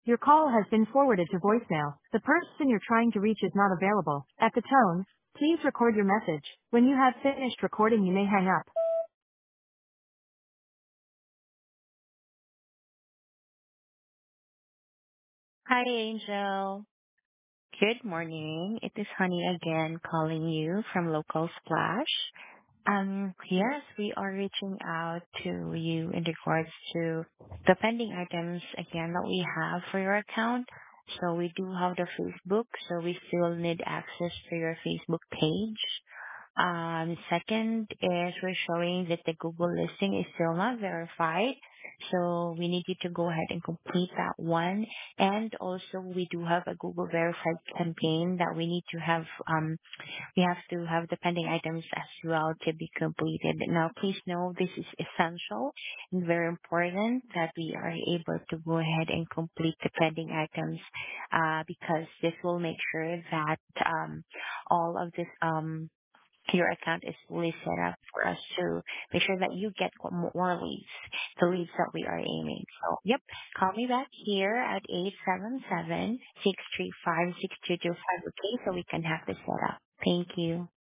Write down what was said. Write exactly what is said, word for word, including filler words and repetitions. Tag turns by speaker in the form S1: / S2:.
S1: Your call has been forwarded to voicemail. The person you're trying to reach is not available. At the tone, please record your message. When you have finished recording, you may hang up.
S2: Hi, Angel. Good morning. It is Honey again calling you from Local Splash. Um, yes, we are reaching out to you in regards to the pending items again that we have for your account. So we do have the Facebook, so we still need access to your Facebook page. Um, second is we're showing that the Google listing is still not verified. So we need you to go ahead and complete that one. And also we do have a Google verified campaign that we need to have, um, we have to have the pending items as well to be completed. Now please know this is essential and very important that we are able to go ahead and complete the pending items, uh, because this will make sure that, um, all of this, um, your account is fully set up for us to make sure that you get mo- more leads, the leads that we are aiming. So, yep, call me back here at eight seven seven, six three five, six two two five, okay, so we can have this set up. Thank you.